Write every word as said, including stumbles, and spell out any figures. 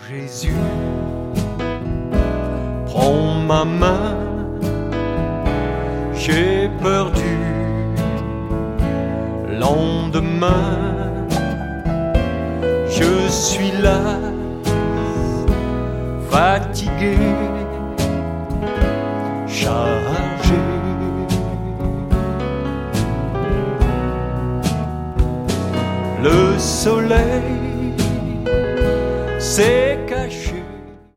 Jésus, prends ma main, j'ai peur du lendemain. Je suis là, fatigué, chargé. Le soleil